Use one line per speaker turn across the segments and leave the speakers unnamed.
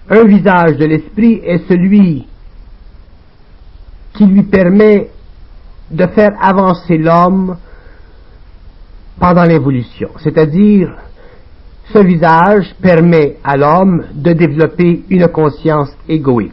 Un visage de l'esprit est celui qui lui permet de faire avancer l'homme pendant l'évolution. C'est-à-dire, ce visage permet à l'homme de développer une conscience égoïque.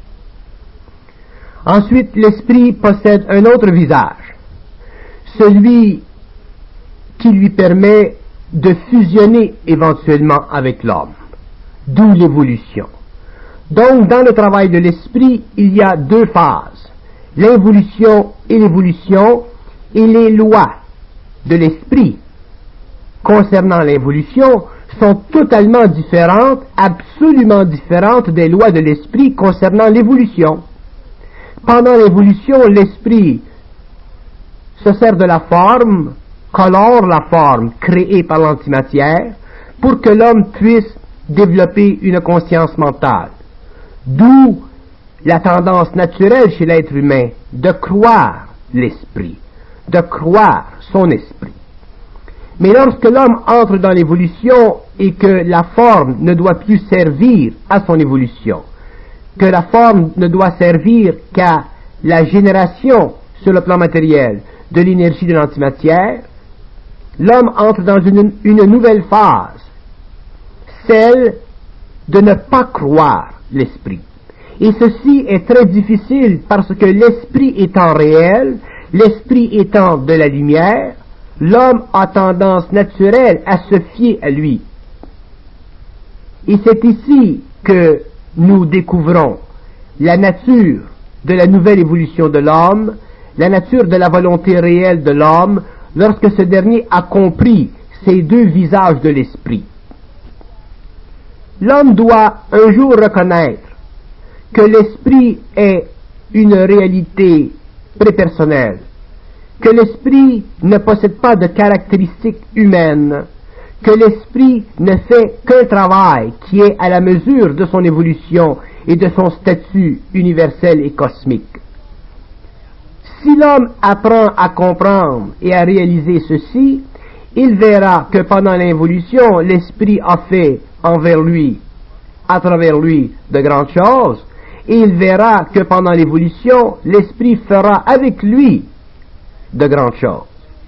Ensuite, l'esprit possède un autre visage, celui qui lui permet de fusionner éventuellement avec l'homme, d'où l'évolution. Donc, dans le travail de l'esprit, il y a deux phases, l'involution et l'évolution, et les lois de l'esprit concernant l'évolution sont totalement différentes, absolument différentes des lois de l'esprit concernant l'évolution. Pendant l'évolution, l'esprit se sert de la forme, colore la forme créée par l'antimatière pour que l'homme puisse développer une conscience mentale. D'où la tendance naturelle chez l'être humain de croire l'esprit, de croire son esprit. Mais lorsque l'homme entre dans l'évolution et que la forme ne doit plus servir à son évolution, que la forme ne doit servir qu'à la génération sur le plan matériel de l'énergie de l'antimatière, l'homme entre dans une nouvelle phase, celle de ne pas croire l'esprit. Et ceci est très difficile parce que l'esprit étant réel, l'esprit étant de la lumière, l'homme a tendance naturelle à se fier à lui. Et c'est ici que nous découvrons la nature de la nouvelle évolution de l'homme, la nature de la volonté réelle de l'homme, lorsque ce dernier a compris ces deux visages de l'esprit. L'homme doit un jour reconnaître que l'esprit est une réalité prépersonnelle, que l'esprit ne possède pas de caractéristiques humaines, que l'esprit ne fait qu'un travail qui est à la mesure de son évolution et de son statut universel et cosmique. Si l'homme apprend à comprendre et à réaliser ceci, il verra que pendant l'évolution, l'esprit a fait envers lui, à travers lui, de grandes choses, et il verra que pendant l'évolution, l'esprit fera avec lui de grandes choses.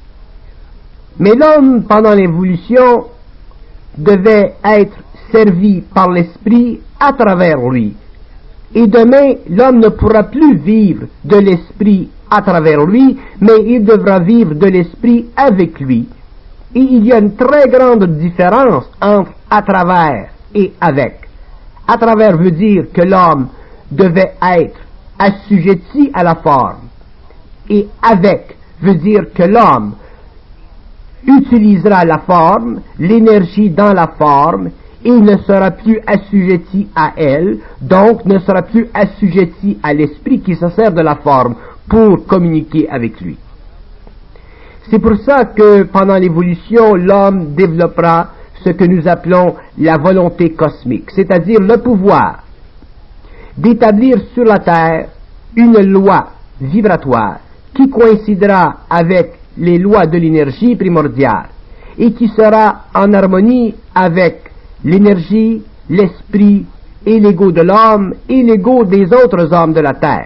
Mais l'homme, pendant l'évolution, devait être servi par l'esprit à travers lui. Et demain, l'homme ne pourra plus vivre de l'esprit à travers lui, mais il devra vivre de l'esprit avec lui. Et il y a une très grande différence entre à travers et avec. À travers veut dire que l'homme devait être assujetti à la forme. Et avec veut dire que l'homme utilisera la forme, l'énergie dans la forme, et il ne sera plus assujetti à elle, donc ne sera plus assujetti à l'esprit qui se sert de la forme pour communiquer avec lui. C'est pour ça que pendant l'évolution, l'homme développera ce que nous appelons la volonté cosmique, c'est-à-dire le pouvoir d'établir sur la Terre une loi vibratoire qui coïncidera avec les lois de l'énergie primordiale et qui sera en harmonie avec l'énergie, l'esprit et l'ego de l'homme et l'ego des autres hommes de la Terre.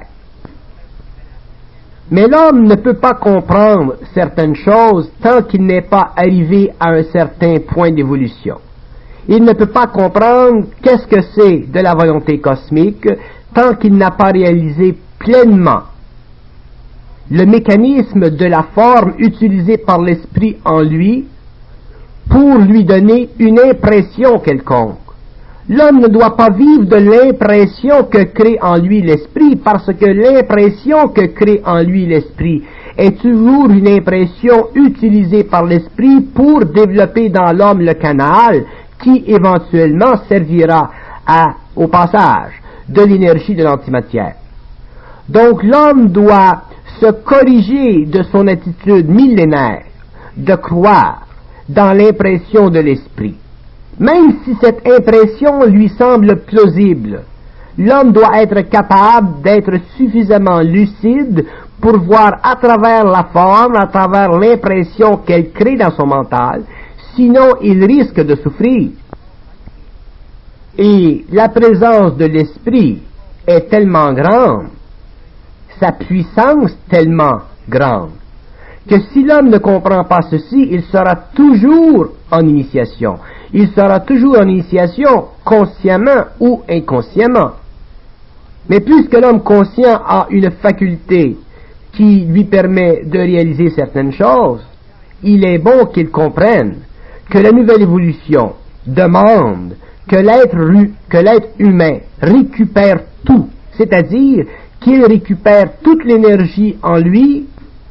Mais l'homme ne peut pas comprendre certaines choses tant qu'il n'est pas arrivé à un certain point d'évolution. Il ne peut pas comprendre qu'est-ce que c'est de la volonté cosmique tant qu'il n'a pas réalisé pleinement le mécanisme de la forme utilisée par l'esprit en lui pour lui donner une impression quelconque. L'homme ne doit pas vivre de l'impression que crée en lui l'esprit, parce que l'impression que crée en lui l'esprit est toujours une impression utilisée par l'esprit pour développer dans l'homme le canal qui éventuellement servira au passage de l'énergie de l'antimatière. Donc l'homme doit se corriger de son attitude millénaire de croire dans l'impression de l'esprit. Même si cette impression lui semble plausible, l'homme doit être capable d'être suffisamment lucide pour voir à travers la forme, à travers l'impression qu'elle crée dans son mental, sinon il risque de souffrir. Et la présence de l'esprit est tellement grande, sa puissance tellement grande, que si l'homme ne comprend pas ceci, il sera toujours en initiation. Il sera toujours en initiation, consciemment ou inconsciemment. Mais puisque l'homme conscient a une faculté qui lui permet de réaliser certaines choses, il est bon qu'il comprenne que la nouvelle évolution demande que l'être humain récupère tout, c'est-à-dire qu'il récupère toute l'énergie en lui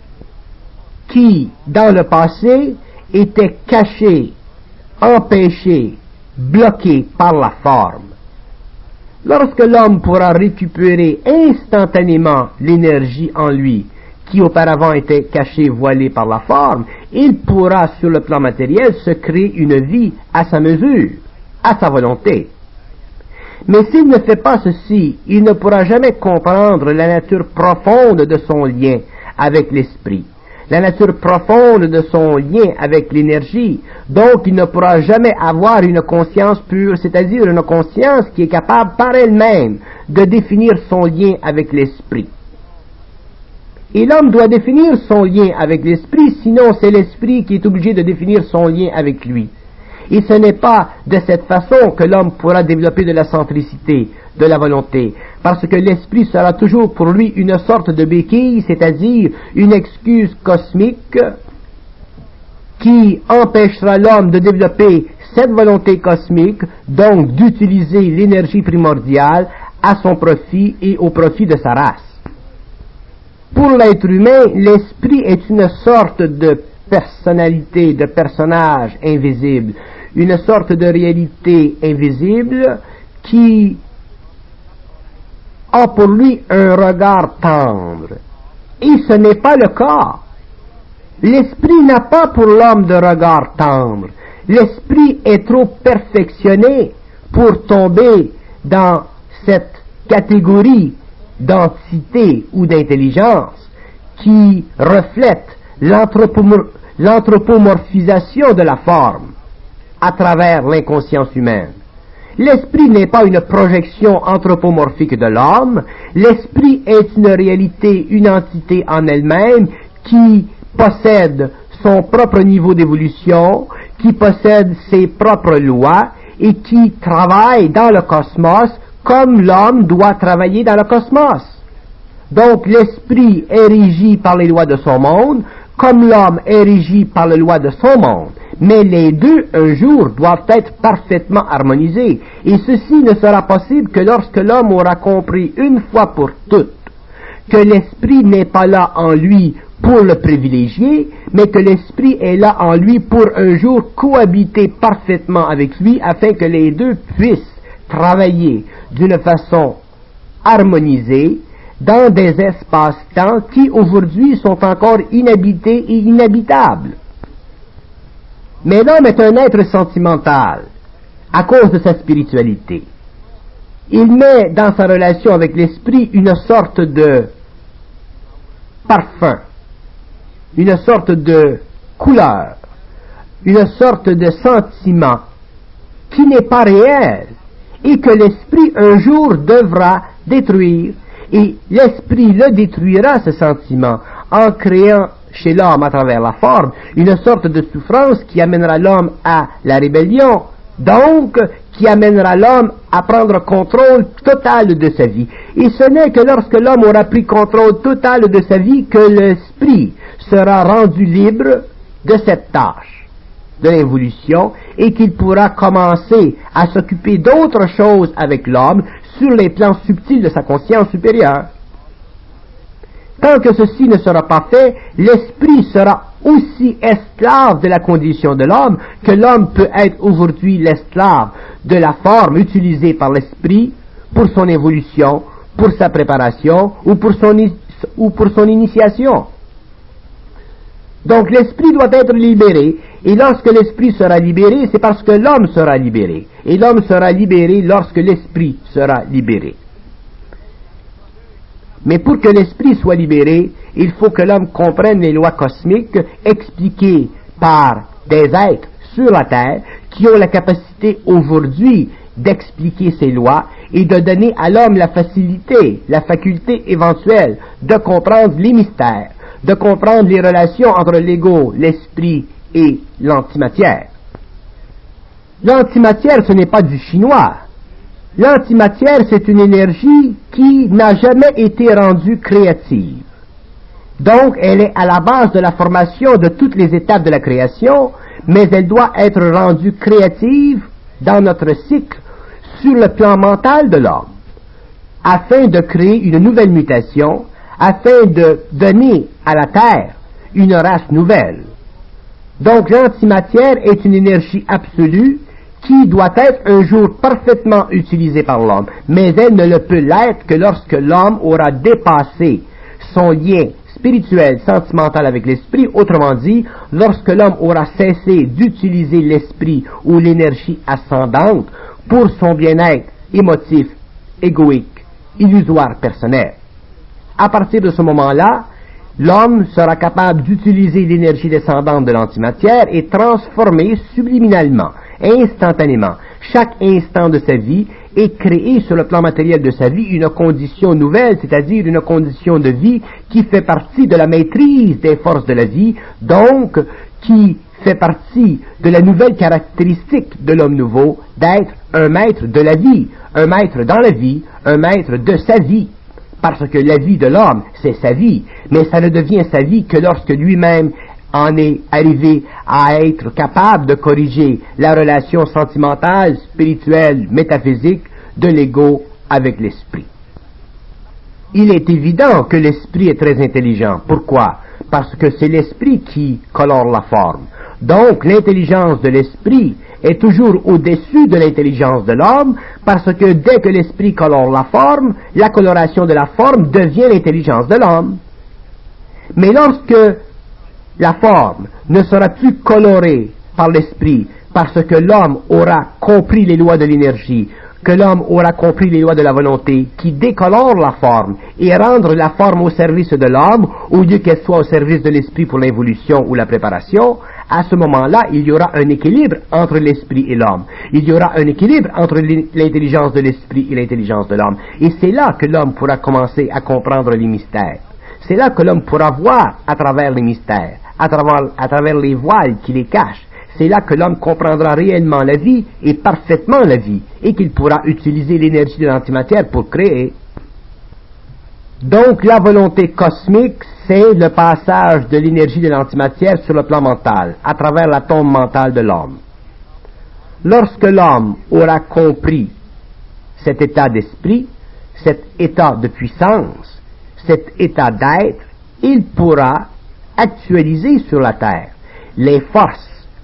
qui, dans le passé, était cachée, empêchée, bloquée par la forme. Lorsque l'homme pourra récupérer instantanément l'énergie en lui, qui auparavant était cachée, voilée par la forme, il pourra, sur le plan matériel, se créer une vie à sa mesure, à sa volonté. Mais s'il ne fait pas ceci, il ne pourra jamais comprendre la nature profonde de son lien avec l'esprit, la nature profonde de son lien avec l'énergie. Donc il ne pourra jamais avoir une conscience pure, c'est-à-dire une conscience qui est capable par elle-même de définir son lien avec l'esprit. Et l'homme doit définir son lien avec l'esprit, sinon c'est l'esprit qui est obligé de définir son lien avec lui. Et ce n'est pas de cette façon que l'homme pourra développer de la centricité, de la volonté, parce que l'esprit sera toujours pour lui une sorte de béquille, c'est-à-dire une excuse cosmique qui empêchera l'homme de développer cette volonté cosmique, donc d'utiliser l'énergie primordiale à son profit et au profit de sa race. Pour l'être humain, l'esprit est une sorte de personnalité, de personnage invisible, une sorte de réalité invisible qui a pour lui un regard tendre. Et ce n'est pas le cas. L'esprit n'a pas pour l'homme de regard tendre. L'esprit est trop perfectionné pour tomber dans cette catégorie d'entité ou d'intelligence qui reflète l'anthropomorphisation de la forme à travers l'inconscience humaine. L'esprit n'est pas une projection anthropomorphique de l'homme, l'esprit est une réalité, une entité en elle-même qui possède son propre niveau d'évolution, qui possède ses propres lois et qui travaille dans le cosmos comme l'homme doit travailler dans le cosmos. Donc l'esprit est régi par les lois de son monde, comme l'homme est régi par les lois de son monde. Mais les deux, un jour, doivent être parfaitement harmonisés. Et ceci ne sera possible que lorsque l'homme aura compris une fois pour toutes que l'esprit n'est pas là en lui pour le privilégier, mais que l'esprit est là en lui pour un jour cohabiter parfaitement avec lui afin que les deux puissent travailler d'une façon harmonisée dans des espaces-temps qui aujourd'hui sont encore inhabités et inhabitables. Mais l'homme est un être sentimental à cause de sa spiritualité. Il met dans sa relation avec l'esprit une sorte de parfum, une sorte de couleur, une sorte de sentiment qui n'est pas réel et que l'esprit un jour devra détruire, et l'esprit le détruira, ce sentiment, en créant chez l'homme à travers la forme une sorte de souffrance qui amènera l'homme à la rébellion, donc qui amènera l'homme à prendre contrôle total de sa vie. Et ce n'est que lorsque l'homme aura pris contrôle total de sa vie que l'esprit sera rendu libre de cette tâche de l'évolution et qu'il pourra commencer à s'occuper d'autres choses avec l'homme sur les plans subtils de sa conscience supérieure. Tant que ceci ne sera pas fait, l'esprit sera aussi esclave de la condition de l'homme que l'homme peut être aujourd'hui l'esclave de la forme utilisée par l'esprit pour son évolution, pour sa préparation ou pour son initiation. Donc l'esprit doit être libéré, et lorsque l'esprit sera libéré, c'est parce que l'homme sera libéré, et l'homme sera libéré lorsque l'esprit sera libéré. Mais pour que l'esprit soit libéré, il faut que l'homme comprenne les lois cosmiques expliquées par des êtres sur la terre qui ont la capacité aujourd'hui d'expliquer ces lois et de donner à l'homme la faculté éventuelle de comprendre les mystères, de comprendre les relations entre l'ego, l'esprit et l'antimatière. L'antimatière, ce n'est pas du chinois. L'antimatière, c'est une énergie qui n'a jamais été rendue créative. Donc, elle est à la base de la formation de toutes les étapes de la création, mais elle doit être rendue créative dans notre cycle sur le plan mental de l'homme, afin de créer une nouvelle mutation, afin de donner à la Terre une race nouvelle. Donc, l'antimatière est une énergie absolue qui doit être un jour parfaitement utilisée par l'homme, mais elle ne le peut l'être que lorsque l'homme aura dépassé son lien spirituel, sentimental avec l'esprit, autrement dit, lorsque l'homme aura cessé d'utiliser l'esprit ou l'énergie ascendante pour son bien-être émotif, égoïque, illusoire, personnel. À partir de ce moment-là, l'homme sera capable d'utiliser l'énergie descendante de l'antimatière et transformer subliminalement, instantanément, chaque instant de sa vie et créer sur le plan matériel de sa vie une condition nouvelle, c'est-à-dire une condition de vie qui fait partie de la maîtrise des forces de la vie, donc qui fait partie de la nouvelle caractéristique de l'homme nouveau d'être un maître de la vie, un maître dans la vie, un maître de sa vie. Parce que la vie de l'homme, c'est sa vie, mais ça ne devient sa vie que lorsque lui-même en est arrivé à être capable de corriger la relation sentimentale, spirituelle, métaphysique de l'ego avec l'esprit. Il est évident que l'esprit est très intelligent. Pourquoi? Parce que c'est l'esprit qui colore la forme. Donc, l'intelligence de l'esprit est toujours au-dessus de l'intelligence de l'homme, parce que dès que l'esprit colore la forme, la coloration de la forme devient l'intelligence de l'homme. Mais lorsque la forme ne sera plus colorée par l'esprit, parce que l'homme aura compris les lois de l'énergie, que l'homme aura compris les lois de la volonté, qui décolore la forme et rendre la forme au service de l'homme, au lieu qu'elle soit au service de l'esprit pour l'involution ou la préparation, à ce moment-là, il y aura un équilibre entre l'esprit et l'homme. Il y aura un équilibre entre l'intelligence de l'esprit et l'intelligence de l'homme. Et c'est là que l'homme pourra commencer à comprendre les mystères. C'est là que l'homme pourra voir à travers les mystères, à travers les voiles qui les cachent. C'est là que l'homme comprendra réellement la vie et parfaitement la vie, et qu'il pourra utiliser l'énergie de l'antimatière pour créer. Donc la volonté cosmique, c'est le passage de l'énergie de l'antimatière sur le plan mental, à travers l'atome mental de l'homme. Lorsque l'homme aura compris cet état d'esprit, cet état de puissance, cet état d'être, il pourra actualiser sur la terre les forces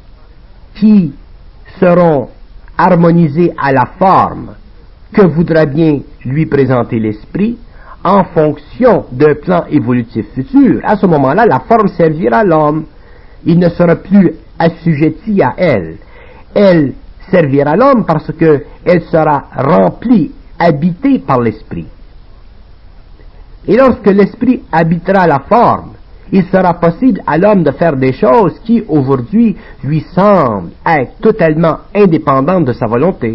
qui seront harmonisées à la forme que voudra bien lui présenter l'esprit en fonction d'un plan évolutif futur. À ce moment-là, la forme servira l'homme. Il ne sera plus assujetti à elle. Elle servira l'homme parce qu'elle sera remplie, habitée par l'esprit. Et lorsque l'esprit habitera la forme, il sera possible à l'homme de faire des choses qui, aujourd'hui, lui semblent être totalement indépendantes de sa volonté.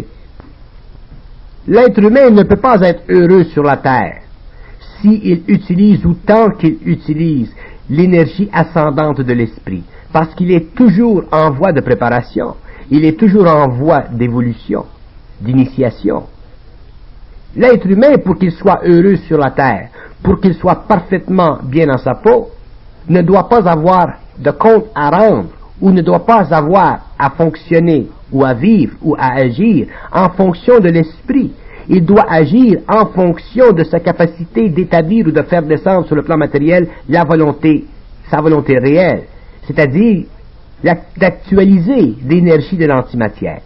L'être humain ne peut pas être heureux sur la terre s'il utilise autant qu'il utilise l'énergie ascendante de l'esprit, parce qu'il est toujours en voie de préparation, il est toujours en voie d'évolution, d'initiation. L'être humain, pour qu'il soit heureux sur la terre, pour qu'il soit parfaitement bien dans sa peau, ne doit pas avoir de compte à rendre, ou ne doit pas avoir à fonctionner, ou à vivre, ou à agir en fonction de l'esprit. Il doit agir en fonction de sa capacité d'établir ou de faire descendre sur le plan matériel la volonté, sa volonté réelle, c'est-à-dire d'actualiser l'énergie de l'antimatière.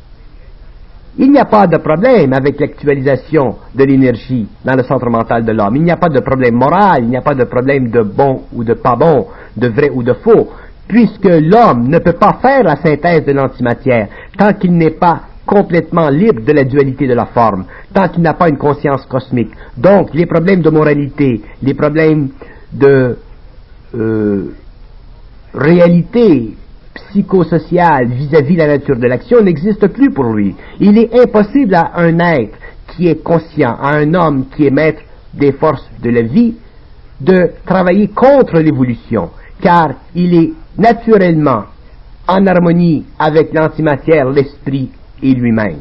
Il n'y a pas de problème avec l'actualisation de l'énergie dans le centre mental de l'homme. Il n'y a pas de problème moral, il n'y a pas de problème de bon ou de pas bon, de vrai ou de faux, puisque l'homme ne peut pas faire la synthèse de l'antimatière tant qu'il n'est pas complètement libre de la dualité de la forme, tant qu'il n'a pas une conscience cosmique. Donc, les problèmes de moralité, les problèmes de réalité psychosocial vis-à-vis la nature de l'action n'existe plus pour lui. Il est impossible à un être qui est conscient, à un homme qui est maître des forces de la vie, de travailler contre l'évolution, car il est naturellement en harmonie avec l'antimatière, l'esprit et lui-même.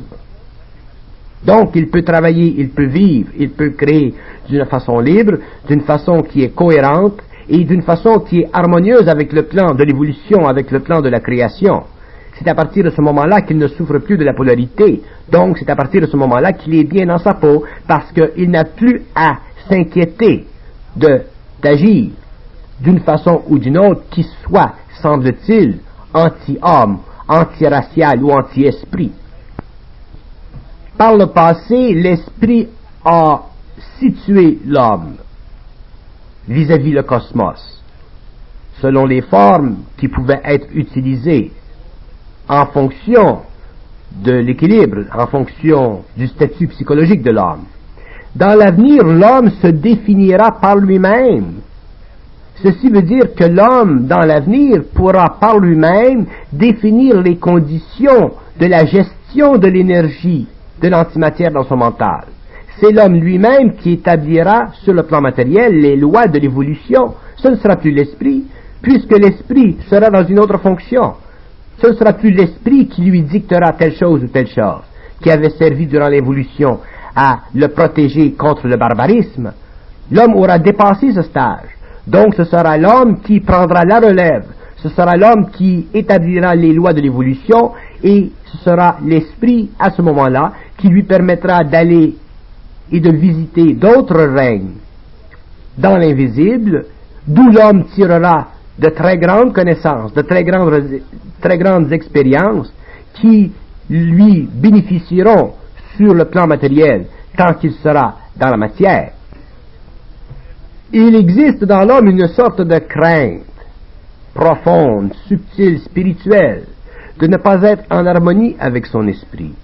Donc, il peut travailler, il peut vivre, il peut créer d'une façon libre, d'une façon qui est cohérente et d'une façon qui est harmonieuse avec le plan de l'évolution, avec le plan de la création. C'est à partir de ce moment-là qu'il ne souffre plus de la polarité. Donc, c'est à partir de ce moment-là qu'il est bien dans sa peau, parce qu'il n'a plus à s'inquiéter d'agir d'une façon ou d'une autre qui soit, semble-t-il, anti-homme, anti-racial ou anti-esprit. Par le passé, l'esprit a situé l'homme vis-à-vis le cosmos, selon les formes qui pouvaient être utilisées en fonction de l'équilibre, en fonction du statut psychologique de l'homme. Dans l'avenir, l'homme se définira par lui-même. Ceci veut dire que l'homme, dans l'avenir, pourra par lui-même définir les conditions de la gestion de l'énergie de l'antimatière dans son mental. C'est l'homme lui-même qui établira sur le plan matériel les lois de l'évolution. Ce ne sera plus l'esprit, puisque l'esprit sera dans une autre fonction. Ce ne sera plus l'esprit qui lui dictera telle chose ou telle chose, qui avait servi durant l'évolution à le protéger contre le barbarisme. L'homme aura dépassé ce stage. Donc ce sera l'homme qui prendra la relève. Ce sera l'homme qui établira les lois de l'évolution et ce sera l'esprit à ce moment-là qui lui permettra d'aller et de visiter d'autres règnes dans l'invisible, d'où l'homme tirera de très grandes connaissances, de très grandes expériences qui lui bénéficieront sur le plan matériel tant qu'il sera dans la matière. Il existe dans l'homme une sorte de crainte profonde, subtile, spirituelle, de ne pas être en harmonie avec son esprit.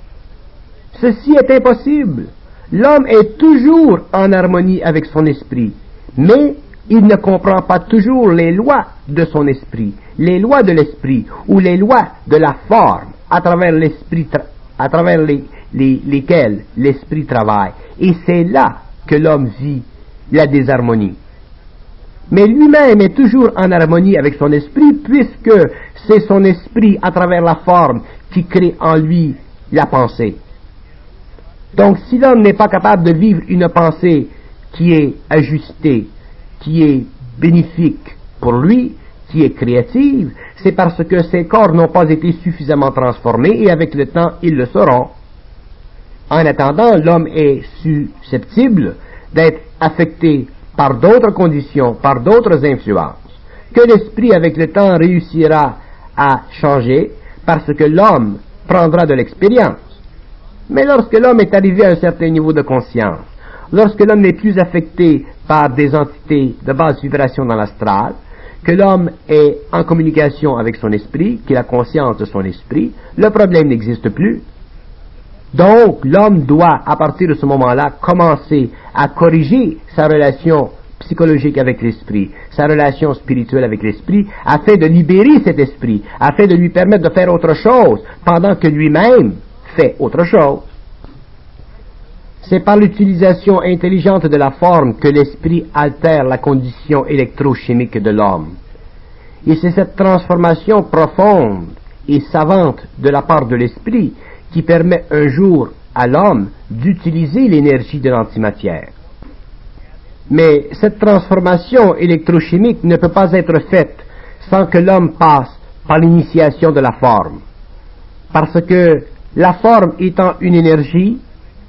Ceci est impossible. L'homme est toujours en harmonie avec son esprit, mais il ne comprend pas toujours les lois de son esprit, les lois de l'esprit ou les lois de la forme à travers l'esprit, à travers lesquelles l'esprit travaille. Et c'est là que l'homme vit la désharmonie. Mais lui-même est toujours en harmonie avec son esprit, puisque c'est son esprit à travers la forme qui crée en lui la pensée. Donc si l'homme n'est pas capable de vivre une pensée qui est ajustée, qui est bénéfique pour lui, qui est créative, c'est parce que ses corps n'ont pas été suffisamment transformés et avec le temps ils le seront. En attendant, l'homme est susceptible d'être affecté par d'autres conditions, par d'autres influences, que l'esprit avec le temps réussira à changer parce que l'homme prendra de l'expérience. Mais lorsque l'homme est arrivé à un certain niveau de conscience, lorsque l'homme n'est plus affecté par des entités de basse vibration dans l'astral, que l'homme est en communication avec son esprit, qu'il a conscience de son esprit, le problème n'existe plus. Donc, l'homme doit, à partir de ce moment-là, commencer à corriger sa relation psychologique avec l'esprit, sa relation spirituelle avec l'esprit, afin de libérer cet esprit, afin de lui permettre de faire autre chose, pendant que lui-même fait autre chose. C'est par l'utilisation intelligente de la forme que l'esprit altère la condition électrochimique de l'homme. Et c'est cette transformation profonde et savante de la part de l'esprit qui permet un jour à l'homme d'utiliser l'énergie de l'antimatière. Mais cette transformation électrochimique ne peut pas être faite sans que l'homme passe par l'initiation de la forme. Parce que la forme étant une énergie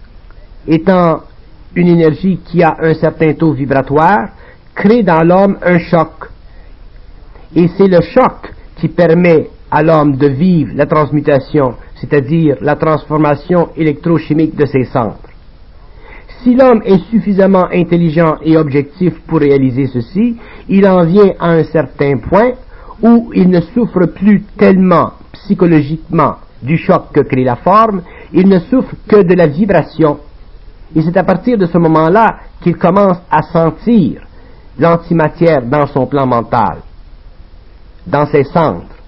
qui a un certain taux vibratoire, crée dans l'homme un choc. Et c'est le choc qui permet à l'homme de vivre la transmutation, c'est-à-dire la transformation électrochimique de ses centres. Si l'homme est suffisamment intelligent et objectif pour réaliser ceci, il en vient à un certain point où il ne souffre plus tellement psychologiquement du choc que crée la forme, il ne souffre que de la vibration. Et c'est à partir de ce moment-là qu'il commence à sentir l'antimatière dans son plan mental, dans ses centres.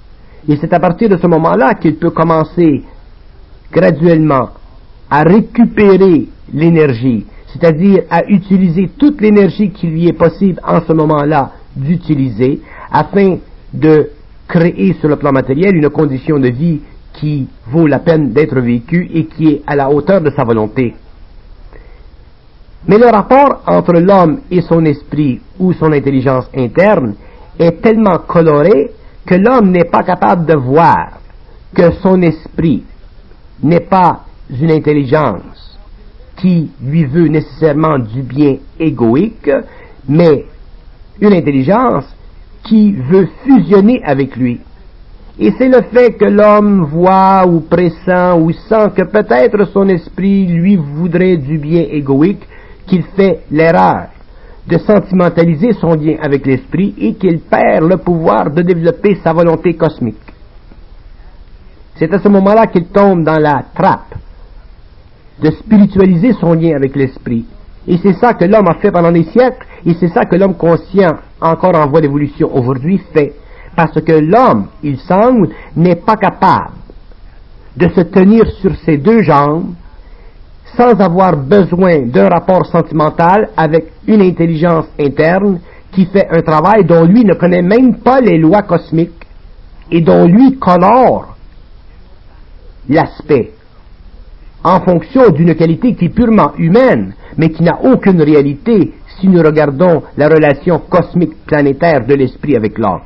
Et c'est à partir de ce moment-là qu'il peut commencer graduellement à récupérer l'énergie, c'est-à-dire à utiliser toute l'énergie qui lui est possible en ce moment-là d'utiliser, afin de créer sur le plan matériel une condition de vie qui vaut la peine d'être vécue et qui est à la hauteur de sa volonté. Mais le rapport entre l'homme et son esprit ou son intelligence interne est tellement coloré que l'homme n'est pas capable de voir que son esprit n'est pas une intelligence qui lui veut nécessairement du bien égoïque, mais une intelligence qui veut fusionner avec lui. Et c'est le fait que l'homme voit ou pressent ou sent que peut-être son esprit lui voudrait du bien égoïque qu'il fait l'erreur de sentimentaliser son lien avec l'esprit et qu'il perd le pouvoir de développer sa volonté cosmique. C'est à ce moment-là qu'il tombe dans la trappe de spiritualiser son lien avec l'esprit. Et c'est ça que l'homme a fait pendant des siècles, et c'est ça que l'homme conscient, encore en voie d'évolution aujourd'hui, fait. Parce que l'homme, il semble, n'est pas capable de se tenir sur ses deux jambes sans avoir besoin d'un rapport sentimental avec une intelligence interne qui fait un travail dont lui ne connaît même pas les lois cosmiques et dont lui colore l'aspect en fonction d'une qualité qui est purement humaine, mais qui n'a aucune réalité si nous regardons la relation cosmique planétaire de l'esprit avec l'homme.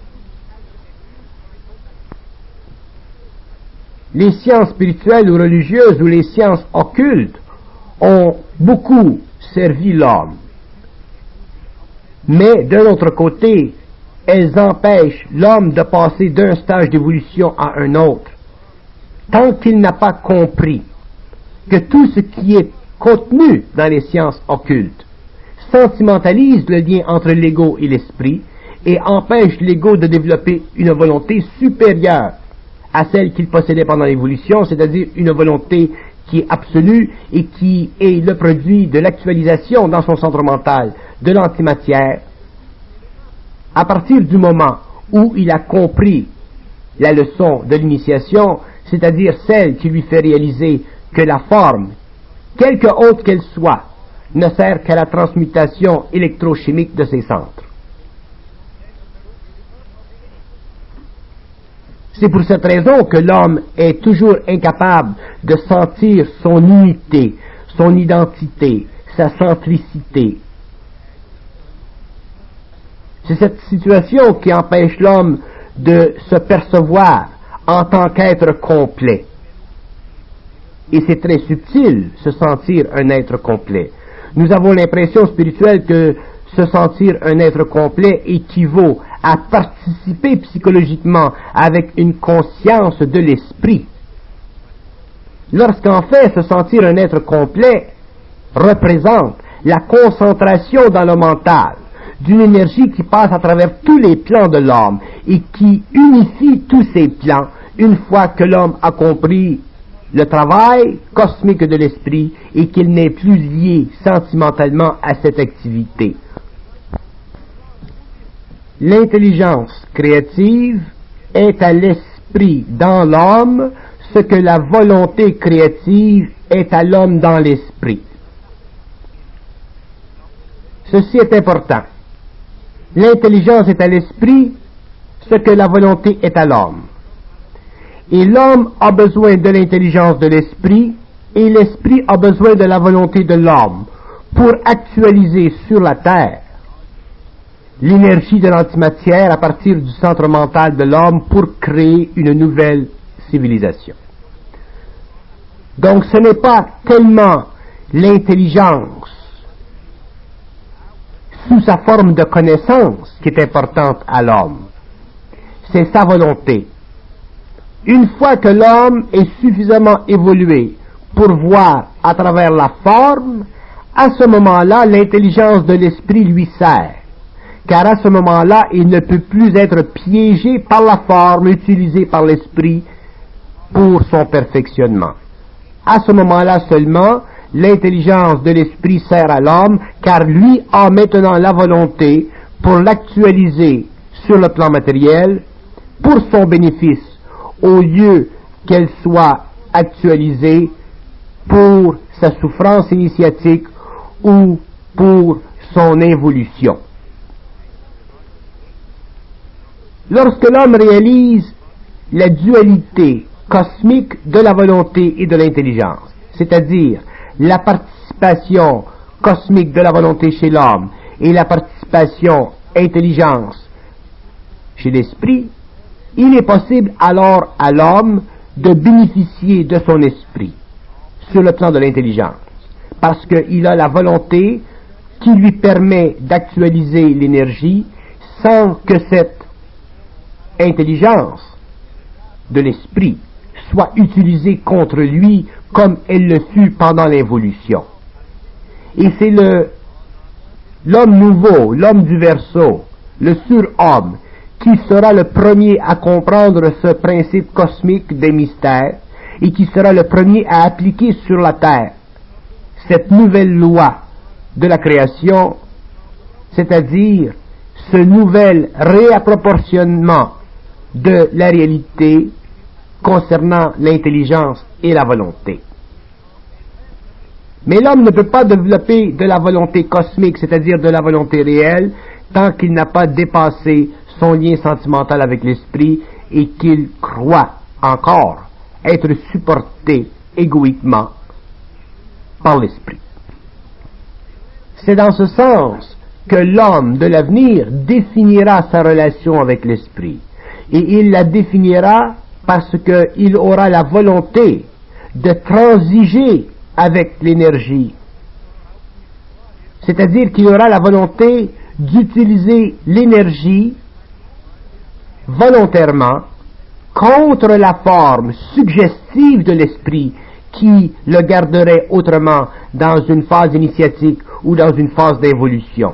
Les sciences spirituelles ou religieuses ou les sciences occultes ont beaucoup servi l'homme. Mais d'un autre côté, elles empêchent l'homme de passer d'un stage d'évolution à un autre, tant qu'il n'a pas compris que tout ce qui est contenu dans les sciences occultes sentimentalise le lien entre l'ego et l'esprit et empêche l'ego de développer une volonté supérieure à celle qu'il possédait pendant l'évolution, c'est-à-dire une volonté qui est absolue et qui est le produit de l'actualisation dans son centre mental de l'antimatière. À partir du moment où il a compris la leçon de l'initiation, c'est-à-dire celle qui lui fait réaliser que la forme, quelque autre qu'elle soit, ne sert qu'à la transmutation électrochimique de ses centres. C'est pour cette raison que l'homme est toujours incapable de sentir son unité, son identité, sa centricité. C'est cette situation qui empêche l'homme de se percevoir en tant qu'être complet. Et c'est très subtil, se sentir un être complet. Nous avons l'impression spirituelle que se sentir un être complet équivaut à participer psychologiquement avec une conscience de l'esprit. Lorsqu'en fait, se sentir un être complet représente la concentration dans le mental d'une énergie qui passe à travers tous les plans de l'homme et qui unifie tous ces plans une fois que l'homme a compris le travail cosmique de l'esprit et qu'il n'est plus lié sentimentalement à cette activité. L'intelligence créative est à l'esprit dans l'homme ce que la volonté créative est à l'homme dans l'esprit. Ceci est important. L'intelligence est à l'esprit ce que la volonté est à l'homme. Et l'homme a besoin de l'intelligence de l'esprit et l'esprit a besoin de la volonté de l'homme pour actualiser sur la terre l'énergie de l'antimatière à partir du centre mental de l'homme pour créer une nouvelle civilisation. Donc ce n'est pas tellement l'intelligence sous sa forme de connaissance qui est importante à l'homme, c'est sa volonté. Une fois que l'homme est suffisamment évolué pour voir à travers la forme, à ce moment-là, l'intelligence de l'esprit lui sert. Car à ce moment-là, il ne peut plus être piégé par la forme utilisée par l'esprit pour son perfectionnement. À ce moment-là seulement, l'intelligence de l'esprit sert à l'homme, car lui a maintenant la volonté pour l'actualiser sur le plan matériel, pour son bénéfice, au lieu qu'elle soit actualisée pour sa souffrance initiatique ou pour son involution. Lorsque l'homme réalise la dualité cosmique de la volonté et de l'intelligence, c'est-à-dire la participation cosmique de la volonté chez l'homme et la participation intelligence chez l'esprit, il est possible alors à l'homme de bénéficier de son esprit sur le plan de l'intelligence, parce qu'il a la volonté qui lui permet d'actualiser l'énergie sans que cette intelligence de l'esprit soit utilisée contre lui comme elle le fut pendant l'involution. Et c'est l'homme nouveau, l'homme du Verseau, le surhomme, qui sera le premier à comprendre ce principe cosmique des mystères et qui sera le premier à appliquer sur la terre cette nouvelle loi de la création, c'est-à-dire ce nouvel réapproportionnement de la réalité concernant l'intelligence et la volonté. Mais l'homme ne peut pas développer de la volonté cosmique, c'est-à-dire de la volonté réelle, tant qu'il n'a pas dépassé son lien sentimental avec l'esprit et qu'il croit encore être supporté égoïquement par l'esprit. C'est dans ce sens que l'homme de l'avenir définira sa relation avec l'esprit. Et il la définira parce qu'il aura la volonté de transiger avec l'énergie. C'est-à-dire qu'il aura la volonté d'utiliser l'énergie volontairement contre la forme suggestive de l'esprit qui le garderait autrement dans une phase initiatique ou dans une phase d'involution.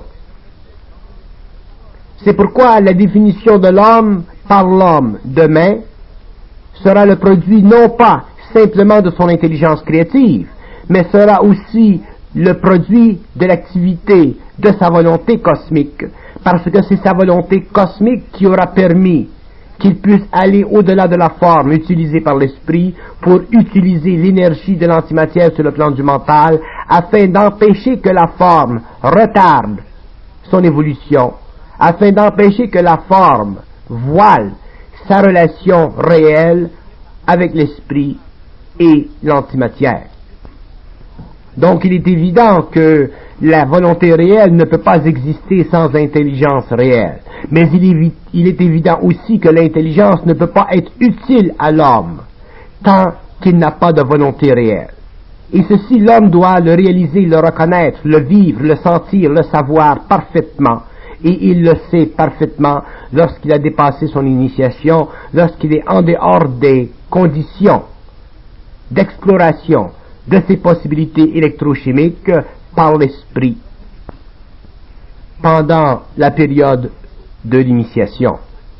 C'est pourquoi la définition de l'homme par l'homme demain sera le produit non pas simplement de son intelligence créative, mais sera aussi le produit de l'activité de sa volonté cosmique, parce que c'est sa volonté cosmique qui aura permis qu'il puisse aller au-delà de la forme utilisée par l'esprit pour utiliser l'énergie de l'antimatière sur le plan du mental afin d'empêcher que la forme retarde son évolution, afin d'empêcher que la forme voile sa relation réelle avec l'esprit et l'antimatière. Donc il est évident que la volonté réelle ne peut pas exister sans intelligence réelle. Mais il est évident aussi que l'intelligence ne peut pas être utile à l'homme tant qu'il n'a pas de volonté réelle. Et ceci, l'homme doit le réaliser, le reconnaître, le vivre, le sentir, le savoir parfaitement. Et il le sait parfaitement lorsqu'il a dépassé son initiation, lorsqu'il est en dehors des conditions d'exploration de ses possibilités électrochimiques par l'esprit pendant la période de l'initiation.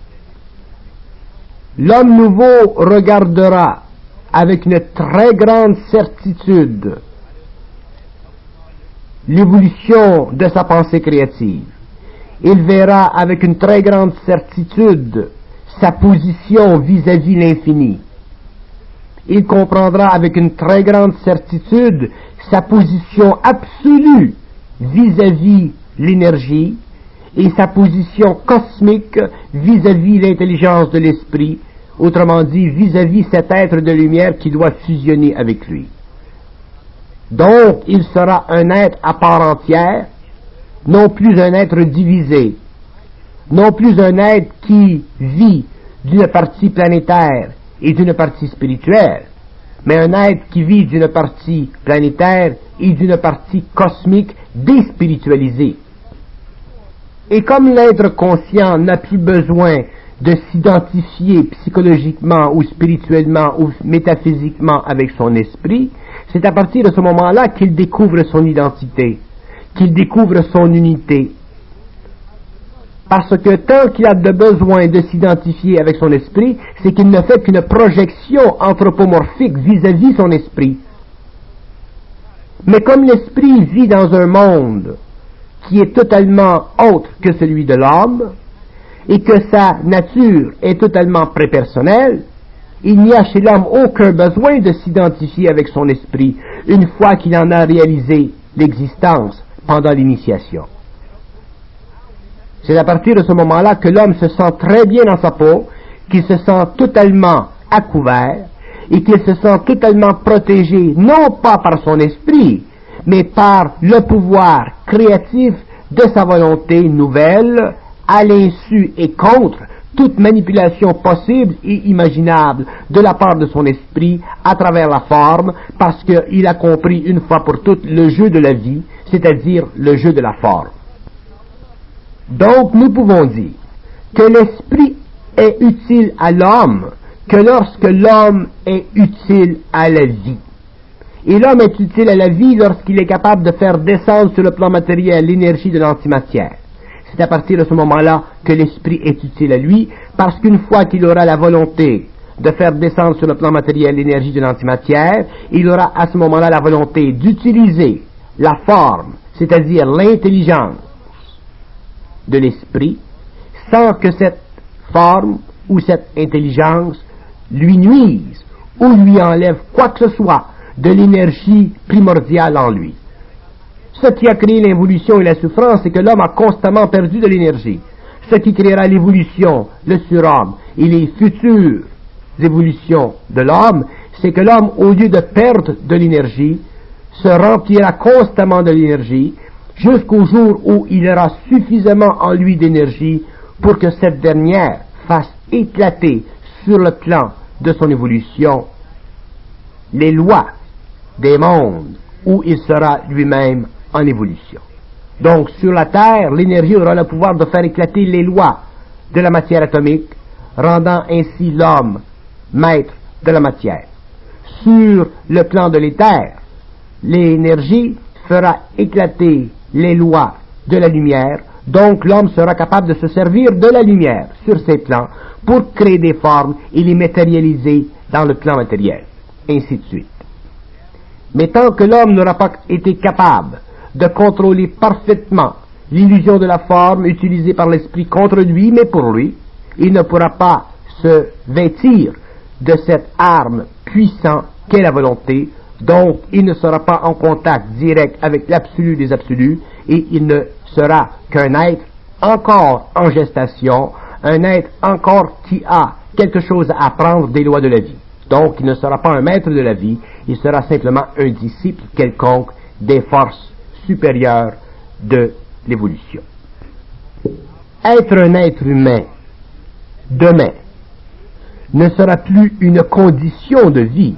L'homme nouveau regardera avec une très grande certitude l'évolution de sa pensée créative. Il verra avec une très grande certitude sa position vis-à-vis l'infini. Il comprendra avec une très grande certitude sa position absolue vis-à-vis l'énergie et sa position cosmique vis-à-vis l'intelligence de l'esprit, autrement dit vis-à-vis cet être de lumière qui doit fusionner avec lui. Donc, il sera un être à part entière, non plus un être divisé, non plus un être qui vit d'une partie planétaire et d'une partie spirituelle, mais un être qui vit d'une partie planétaire et d'une partie cosmique déspiritualisée. Et comme l'être conscient n'a plus besoin de s'identifier psychologiquement ou spirituellement ou métaphysiquement avec son esprit, c'est à partir de ce moment-là qu'il découvre son identité, qu'il découvre son unité. Parce que tant qu'il a de besoin de s'identifier avec son esprit, c'est qu'il ne fait qu'une projection anthropomorphique vis-à-vis son esprit. Mais comme l'esprit vit dans un monde qui est totalement autre que celui de l'homme, et que sa nature est totalement prépersonnelle, il n'y a chez l'homme aucun besoin de s'identifier avec son esprit une fois qu'il en a réalisé l'existence pendant l'initiation. C'est à partir de ce moment-là que l'homme se sent très bien dans sa peau, qu'il se sent totalement à couvert et qu'il se sent totalement protégé, non pas par son esprit, mais par le pouvoir créatif de sa volonté nouvelle, à l'insu et contre toute manipulation possible et imaginable de la part de son esprit à travers la forme, parce qu'il a compris une fois pour toutes le jeu de la vie, c'est-à-dire le jeu de la forme. Donc nous pouvons dire que l'esprit est utile à l'homme que lorsque l'homme est utile à la vie. Et l'homme est utile à la vie lorsqu'il est capable de faire descendre sur le plan matériel l'énergie de l'antimatière. C'est à partir de ce moment-là que l'esprit est utile à lui, parce qu'une fois qu'il aura la volonté de faire descendre sur le plan matériel l'énergie de l'antimatière, il aura à ce moment-là la volonté d'utiliser la forme, c'est-à-dire l'intelligence de l'esprit, sans que cette forme ou cette intelligence lui nuise ou lui enlève quoi que ce soit de l'énergie primordiale en lui. Ce qui a créé l'involution et la souffrance, c'est que l'homme a constamment perdu de l'énergie. Ce qui créera l'évolution, le surhomme et les futures évolutions de l'homme, c'est que l'homme, au lieu de perdre de l'énergie, se remplira constamment de l'énergie jusqu'au jour où il aura suffisamment en lui d'énergie pour que cette dernière fasse éclater sur le plan de son évolution les lois des mondes où il sera lui-même en évolution. Donc, sur la Terre, l'énergie aura le pouvoir de faire éclater les lois de la matière atomique, rendant ainsi l'homme maître de la matière. Sur le plan de l'éther, l'énergie fera éclater les lois de la lumière, donc l'homme sera capable de se servir de la lumière sur ces plans pour créer des formes et les matérialiser dans le plan matériel, ainsi de suite. Mais tant que l'homme n'aura pas été capable de contrôler parfaitement l'illusion de la forme utilisée par l'esprit contre lui, mais pour lui, il ne pourra pas se vêtir de cette arme puissante qu'est la volonté, donc il ne sera pas en contact direct avec l'absolu des absolus, et il ne sera qu'un être encore en gestation, un être encore qui a quelque chose à apprendre des lois de la vie. Donc il ne sera pas un maître de la vie, il sera simplement un disciple quelconque des forces supérieures de l'évolution. Être un être humain demain ne sera plus une condition de vie,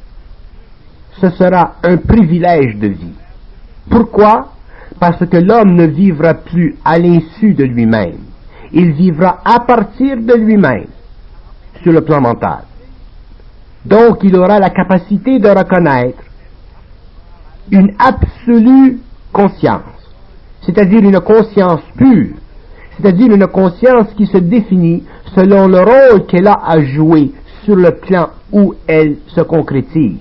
ce sera un privilège de vie. Pourquoi? Parce que l'homme ne vivra plus à l'insu de lui-même, il vivra à partir de lui-même sur le plan mental. Donc il aura la capacité de reconnaître une absolue conscience, c'est-à-dire une conscience pure, c'est-à-dire une conscience qui se définit selon le rôle qu'elle a à jouer sur le plan où elle se concrétise.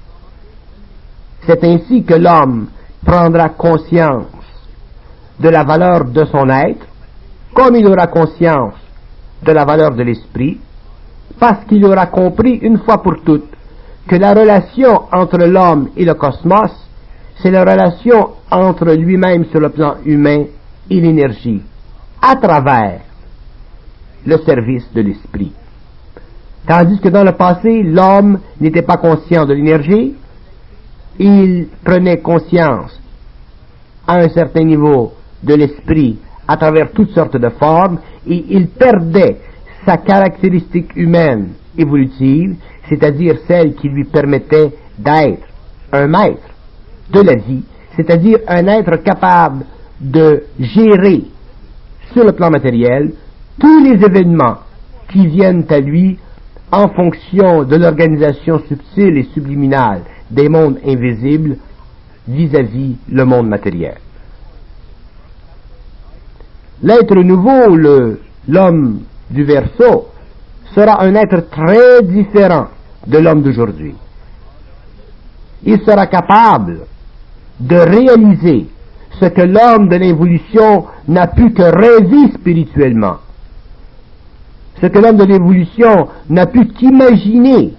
C'est ainsi que l'homme prendra conscience de la valeur de son être, comme il aura conscience de la valeur de l'esprit, parce qu'il aura compris une fois pour toutes que la relation entre l'homme et le cosmos, c'est la relation entre lui-même sur le plan humain et l'énergie, à travers le service de l'esprit. Tandis que dans le passé, l'homme n'était pas conscient de l'énergie, il prenait conscience à un certain niveau de l'esprit à travers toutes sortes de formes, et il perdait sa caractéristique humaine évolutive, c'est-à-dire celle qui lui permettait d'être un maître de la vie, c'est-à-dire un être capable de gérer sur le plan matériel tous les événements qui viennent à lui en fonction de l'organisation subtile et subliminale des mondes invisibles vis-à-vis le monde matériel. L'être nouveau, l'homme du Verseau, sera un être très différent de l'homme d'aujourd'hui. Il sera capable de réaliser ce que l'homme de l'évolution n'a pu que rêver spirituellement, ce que l'homme de l'évolution n'a pu qu'imaginer.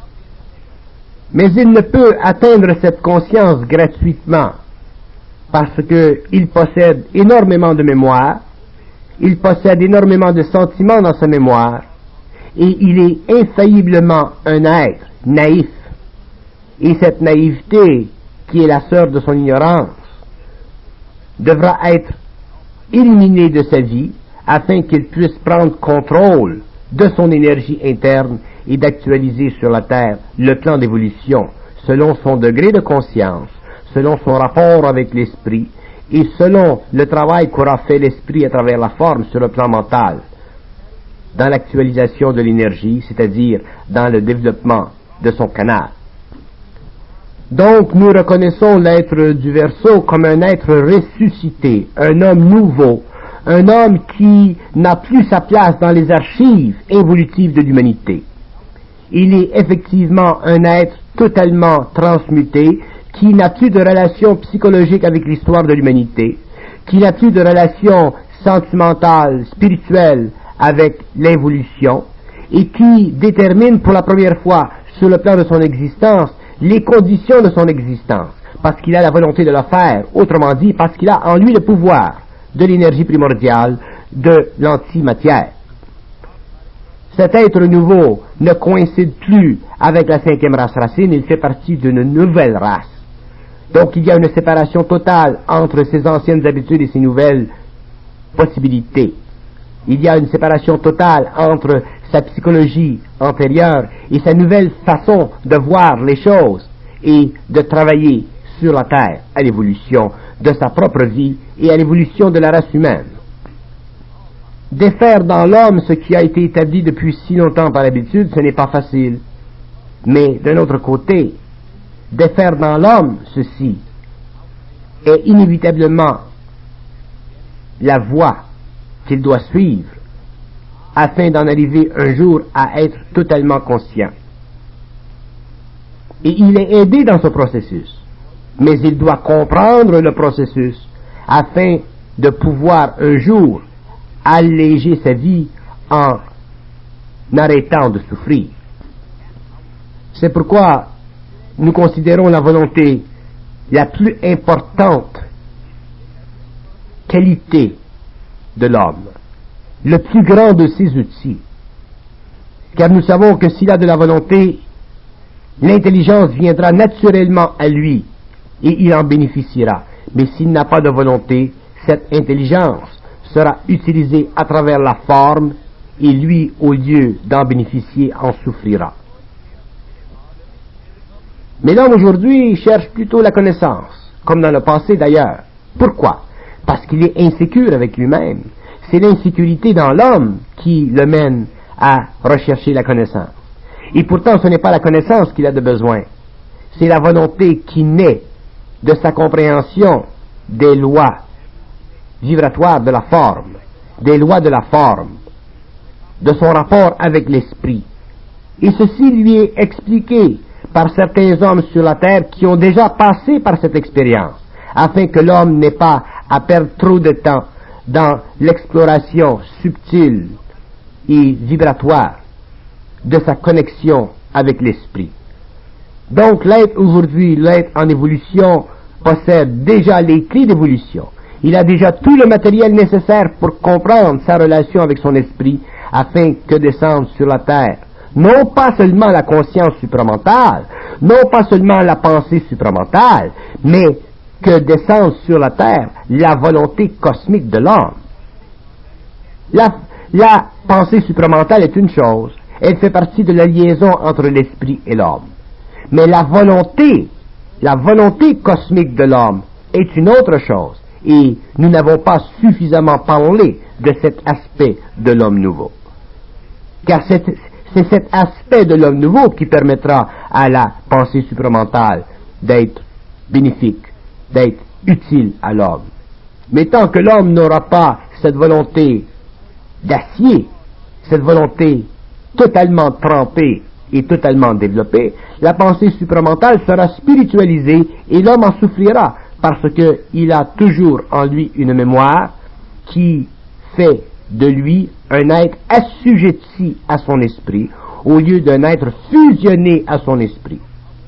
Mais il ne peut atteindre cette conscience gratuitement, parce qu'il possède énormément de mémoire, il possède énormément de sentiments dans sa mémoire, et il est infailliblement un être naïf. Et cette naïveté, qui est la sœur de son ignorance, devra être éliminée de sa vie afin qu'il puisse prendre contrôle de son énergie interne et d'actualiser sur la Terre le plan d'évolution selon son degré de conscience, selon son rapport avec l'esprit et selon le travail qu'aura fait l'esprit à travers la forme sur le plan mental, dans l'actualisation de l'énergie, c'est-à-dire dans le développement de son canal. Donc nous reconnaissons l'être du Verseau comme un être ressuscité, un homme nouveau, un homme qui n'a plus sa place dans les archives évolutives de l'humanité. Il est effectivement un être totalement transmuté, qui n'a plus de relation psychologique avec l'histoire de l'humanité, qui n'a plus de relation sentimentale, spirituelle avec l'évolution, et qui détermine pour la première fois sur le plan de son existence les conditions de son existence, parce qu'il a la volonté de le faire, autrement dit, parce qu'il a en lui le pouvoir de l'énergie primordiale de l'antimatière. Cet être nouveau ne coïncide plus avec la cinquième race racine, il fait partie d'une nouvelle race. Donc il y a une séparation totale entre ses anciennes habitudes et ses nouvelles possibilités. Il y a une séparation totale entre sa psychologie antérieure et sa nouvelle façon de voir les choses et de travailler sur la Terre à l'évolution de sa propre vie et à l'évolution de la race humaine. Défaire dans l'homme ce qui a été établi depuis si longtemps par l'habitude, ce n'est pas facile. Mais d'un autre côté, défaire dans l'homme ceci est inévitablement la voie qu'il doit suivre afin d'en arriver un jour à être totalement conscient. Et il est aidé dans ce processus, mais il doit comprendre le processus afin de pouvoir un jour alléger sa vie en arrêtant de souffrir. C'est pourquoi nous considérons la volonté la plus importante qualité de l'homme, le plus grand de ses outils, car nous savons que s'il a de la volonté, l'intelligence viendra naturellement à lui et il en bénéficiera. Mais s'il n'a pas de volonté, cette intelligence sera utilisée à travers la forme et lui, au lieu d'en bénéficier, en souffrira. Mais l'homme aujourd'hui cherche plutôt la connaissance, comme dans le passé d'ailleurs. Pourquoi? Parce qu'il est insécure avec lui-même. C'est l'insécurité dans l'homme qui le mène à rechercher la connaissance. Et pourtant, ce n'est pas la connaissance qu'il a de besoin. C'est la volonté qui naît de sa compréhension des lois vibratoires de la forme, des lois de la forme, de son rapport avec l'esprit. Et ceci lui est expliqué par certains hommes sur la terre qui ont déjà passé par cette expérience, afin que l'homme n'ait pas à perdre trop de temps dans l'exploration subtile et vibratoire de sa connexion avec l'esprit. Donc l'être aujourd'hui, l'être en évolution, possède déjà les clés d'évolution. Il a déjà tout le matériel nécessaire pour comprendre sa relation avec son esprit, afin que descende sur la terre non pas seulement la conscience supramentale, non pas seulement la pensée supramentale, mais que descende sur la terre la volonté cosmique de l'homme. La pensée supramentale est une chose, elle fait partie de la liaison entre l'esprit et l'homme. Mais la volonté cosmique de l'homme est une autre chose, et nous n'avons pas suffisamment parlé de cet aspect de l'homme nouveau. Car c'est cet aspect de l'homme nouveau qui permettra à la pensée supramentale d'être bénéfique, d'être utile à l'homme. Mais tant que l'homme n'aura pas cette volonté d'acier, cette volonté totalement trempée et totalement développée, la pensée supramentale sera spiritualisée et l'homme en souffrira parce qu'il a toujours en lui une mémoire qui fait de lui un être assujetti à son esprit au lieu d'un être fusionné à son esprit.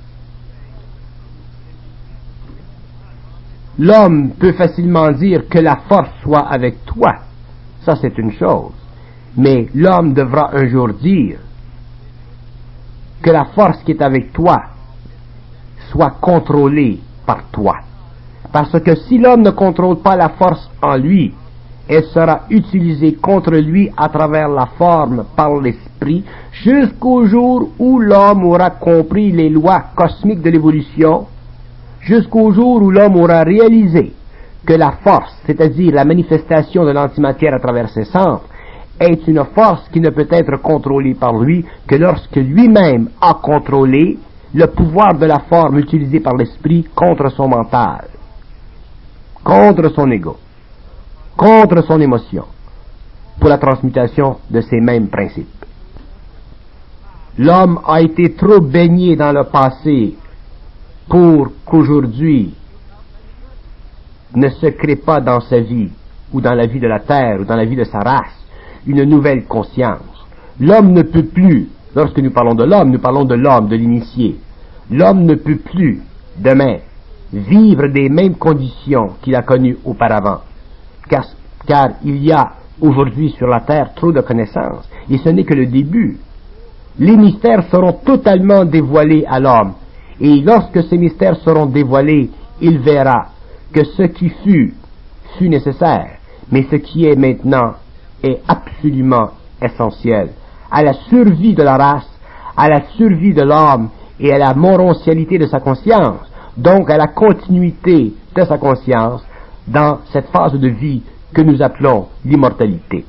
L'homme peut facilement dire que la force soit avec toi. Ça, c'est une chose. Mais l'homme devra un jour dire que la force qui est avec toi soit contrôlée par toi. Parce que si l'homme ne contrôle pas la force en lui, elle sera utilisée contre lui à travers la forme par l'esprit jusqu'au jour où l'homme aura compris les lois cosmiques de l'évolution, jusqu'au jour où l'homme aura réalisé que la force, c'est-à-dire la manifestation de l'antimatière à travers ses centres, est une force qui ne peut être contrôlée par lui que lorsque lui-même a contrôlé le pouvoir de la forme utilisée par l'esprit contre son mental, contre son ego, contre son émotion, pour la transmutation de ces mêmes principes. L'homme a été trop baigné dans le passé pour qu'aujourd'hui ne se crée pas dans sa vie, ou dans la vie de la terre, ou dans la vie de sa race, une nouvelle conscience. L'homme ne peut plus, lorsque nous parlons de l'homme, nous parlons de l'homme, de l'initié. L'homme ne peut plus, demain, vivre des mêmes conditions qu'il a connues auparavant, car il y a aujourd'hui sur la terre trop de connaissances, et ce n'est que le début. Les mystères seront totalement dévoilés à l'homme, et lorsque ces mystères seront dévoilés, il verra que ce qui fut nécessaire, mais ce qui est maintenant est absolument essentiel à la survie de la race, à la survie de l'homme et à la morontialité de sa conscience, donc à la continuité de sa conscience dans cette phase de vie que nous appelons l'immortalité.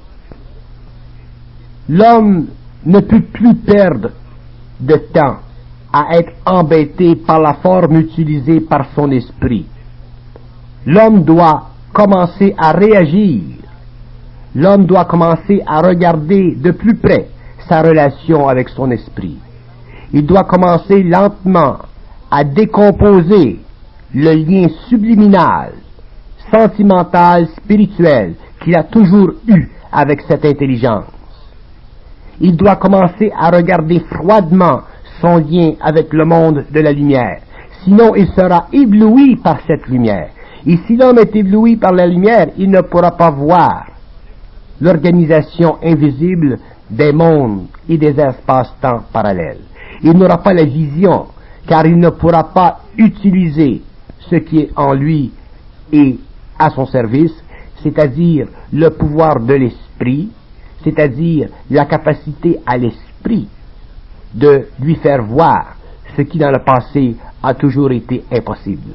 L'homme ne peut plus perdre de temps à être embêté par la forme utilisée par son esprit. L'homme doit commencer à réagir. L'homme doit commencer à regarder de plus près sa relation avec son esprit. Il doit commencer lentement à décomposer le lien subliminal, sentimental, spirituel qu'il a toujours eu avec cette intelligence. Il doit commencer à regarder froidement son lien avec le monde de la lumière. Sinon, il sera ébloui par cette lumière. Et si l'homme est ébloui par la lumière, il ne pourra pas voir l'organisation invisible des mondes et des espaces-temps parallèles. Il n'aura pas la vision, car il ne pourra pas utiliser ce qui est en lui et à son service, c'est-à-dire le pouvoir de l'esprit, c'est-à-dire la capacité à l'esprit de lui faire voir ce qui dans le passé a toujours été impossible.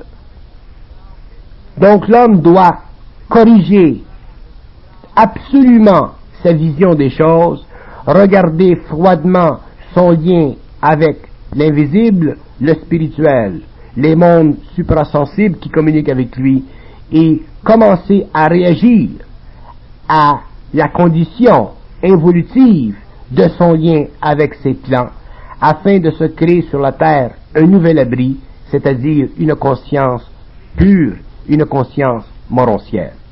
Donc l'homme doit corriger absolument sa vision des choses, regarder froidement son lien avec l'invisible, le spirituel, les mondes suprasensibles qui communiquent avec lui, et commencer à réagir à la condition évolutive de son lien avec ces plans, afin de se créer sur la terre un nouvel abri, c'est-à-dire une conscience pure, une conscience moroncière.